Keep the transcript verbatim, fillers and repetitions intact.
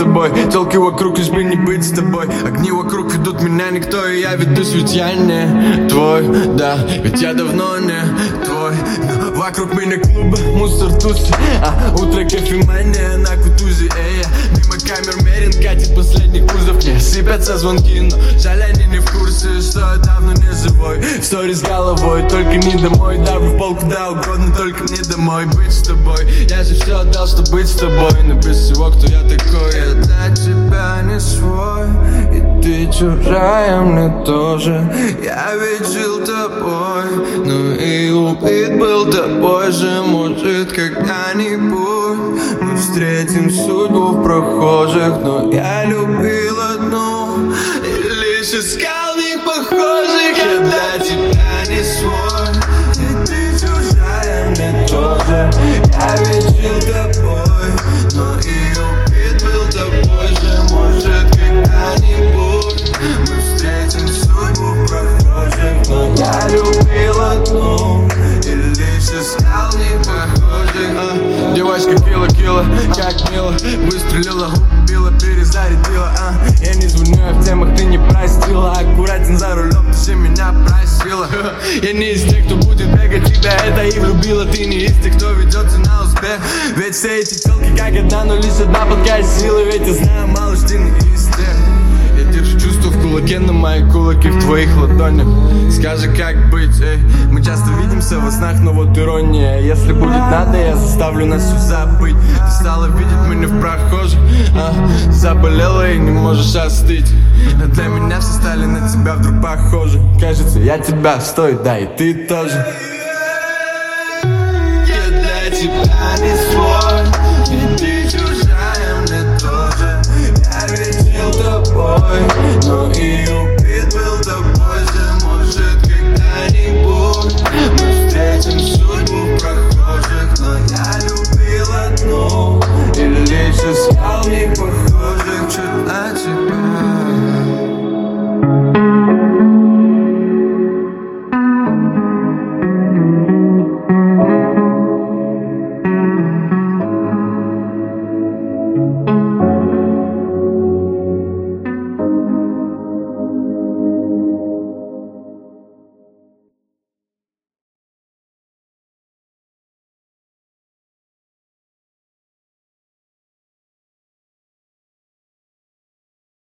тобой. Телки вокруг, лишь бы не быть с тобой. Огни вокруг ведут меня никто, и я ведусь, ведь я не твой. Да, ведь я давно не твой. Но вокруг меня клубы, мусор, тусы, а утро кофемания на кутузе. Эй, мимо камер мерен катит последний кузов. Мне сыпятся звонки, но жаль они не в курсе, что я давно не живой. Стори с головой, только не домой. Давлю в пол куда угодно, только не домой. Быть с тобой, я же все отдал, чтобы быть с тобой. Но без всего, кто я такой. Я для тебя не свой, и ты чужая мне тоже. Я ведь жил тобой, но и убит был тобой же. Может когда-нибудь мы встретим судьбу в прохожих. Но я любил одну и лишь искал в них похожих. Я для тебя не свой, и ты чужая мне тоже. Я ведь жил тобой, но и убит был тобой же. Может когда-нибудь мы встретим судьбу в прохожих. Но я любил одну и лишь искал в них похожих. а, Девочка кило-кило, как мило. Выстрелила, убила, перезарядила. а, Я не звоню, я в темах, ты не простила. Аккуратен за рулем, ты все меня просила. Я не из тех, кто будет бегать тебя. Это и влюбила, ты не из тех, кто ведется на успех. Ведь все эти телки как одна, но лишь одна плохая сила. Ведь я знаю, мало что ты не из тех. Я держу чувство в кулаке, но мои кулаки в твоих ладонях. Скажи, как быть, эй. Мы часто видимся во снах, но вот ирония. Если будет надо, я заставлю нас все забыть. Ты стала видеть меня в прохожих, а, заболела и не можешь остыть. А для меня все стали на тебя вдруг похожи. Кажется, я тебя стою, да и ты тоже. Я для тебя не свой, и ты чужая мне тоже. Я ведь жил тобой, но